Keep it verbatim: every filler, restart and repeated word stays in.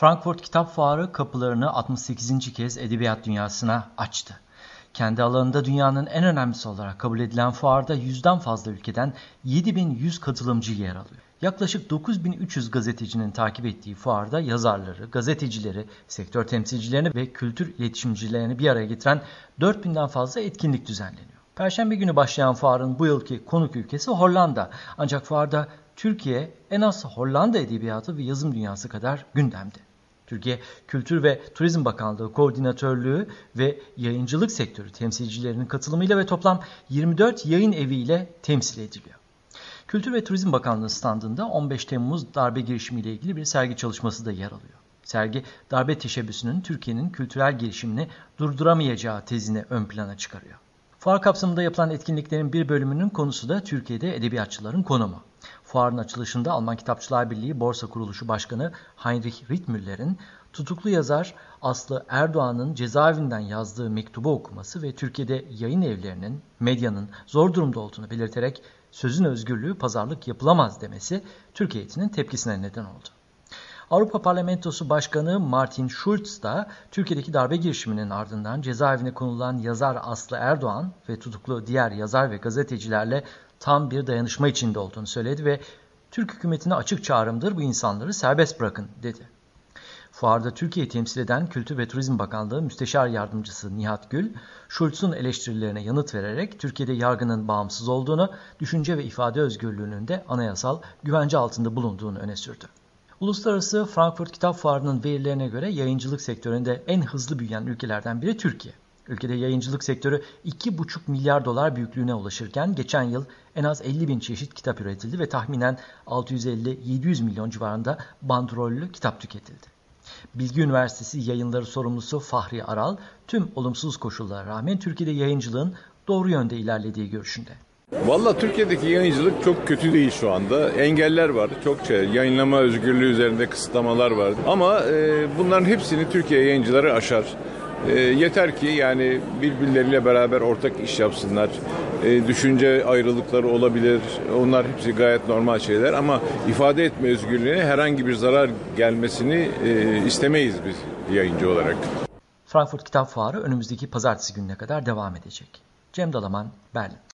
Frankfurt Kitap Fuarı kapılarını altmış sekizinci kez edebiyat dünyasına açtı. Kendi alanında dünyanın en önemlisi olarak kabul edilen fuarda yüzden fazla ülkeden yedi bin yüz katılımcı yer alıyor. Yaklaşık dokuz bin üç yüz gazetecinin takip ettiği fuarda yazarları, gazetecileri, sektör temsilcilerini ve kültür iletişimcilerini bir araya getiren dört binden fazla etkinlik düzenleniyor. Perşembe günü başlayan fuarın bu yılki konuk ülkesi Hollanda. Ancak fuarda Türkiye en az Hollanda edebiyatı ve yazım dünyası kadar gündemde. Türkiye Kültür ve Turizm Bakanlığı Koordinatörlüğü ve yayıncılık sektörü temsilcilerinin katılımıyla ve toplam yirmi dört yayın eviyle temsil ediliyor. Kültür ve Turizm Bakanlığı standında on beş Temmuz darbe girişimiyle ilgili bir sergi çalışması da yer alıyor. Sergi, darbe teşebbüsünün Türkiye'nin kültürel gelişimini durduramayacağı tezini ön plana çıkarıyor. Fuar kapsamında yapılan etkinliklerin bir bölümünün konusu da Türkiye'de edebiyatçıların konumu. Fuarın açılışında Alman Kitapçılar Birliği Borsa Kuruluşu Başkanı Heinrich Rittmüller'in tutuklu yazar Aslı Erdoğan'ın cezaevinden yazdığı mektubu okuması ve Türkiye'de yayın evlerinin, medyanın zor durumda olduğunu belirterek sözün özgürlüğü pazarlık yapılamaz demesi Türkiye'nin tepkisine neden oldu. Avrupa Parlamentosu Başkanı Martin Schulz da Türkiye'deki darbe girişiminin ardından cezaevine konulan yazar Aslı Erdoğan ve tutuklu diğer yazar ve gazetecilerle tam bir dayanışma içinde olduğunu söyledi ve Türk hükümetine açık çağrımdır bu insanları serbest bırakın dedi. Fuarda Türkiye'yi temsil eden Kültür ve Turizm Bakanlığı Müsteşar Yardımcısı Nihat Gül, Schulz'un eleştirilerine yanıt vererek Türkiye'de yargının bağımsız olduğunu, düşünce ve ifade özgürlüğünün de anayasal güvence altında bulunduğunu öne sürdü. Uluslararası Frankfurt Kitap Fuarı'nın verilerine göre yayıncılık sektöründe en hızlı büyüyen ülkelerden biri Türkiye. Ülkede yayıncılık sektörü iki buçuk milyar dolar büyüklüğüne ulaşırken geçen yıl en az elli bin çeşit kitap üretildi ve tahminen altı yüz elli yedi yüz milyon civarında bandrollü kitap tüketildi. Bilgi Üniversitesi yayınları sorumlusu Fahri Aral, tüm olumsuz koşullara rağmen Türkiye'de yayıncılığın doğru yönde ilerlediği görüşünde. Valla Türkiye'deki yayıncılık çok kötü değil şu anda. Engeller var. Çok şey, yayınlama özgürlüğü üzerinde kısıtlamalar var. Ama e, bunların hepsini Türkiye yayıncıları aşar. E, yeter ki yani birbirleriyle beraber ortak iş yapsınlar. E, düşünce ayrılıkları olabilir. Onlar hepsi gayet normal şeyler ama ifade etme özgürlüğüne herhangi bir zarar gelmesini e, istemeyiz biz yayıncı olarak. Frankfurt Kitap Fuarı önümüzdeki pazartesi gününe kadar devam edecek. Cem Dalaman, Berlin.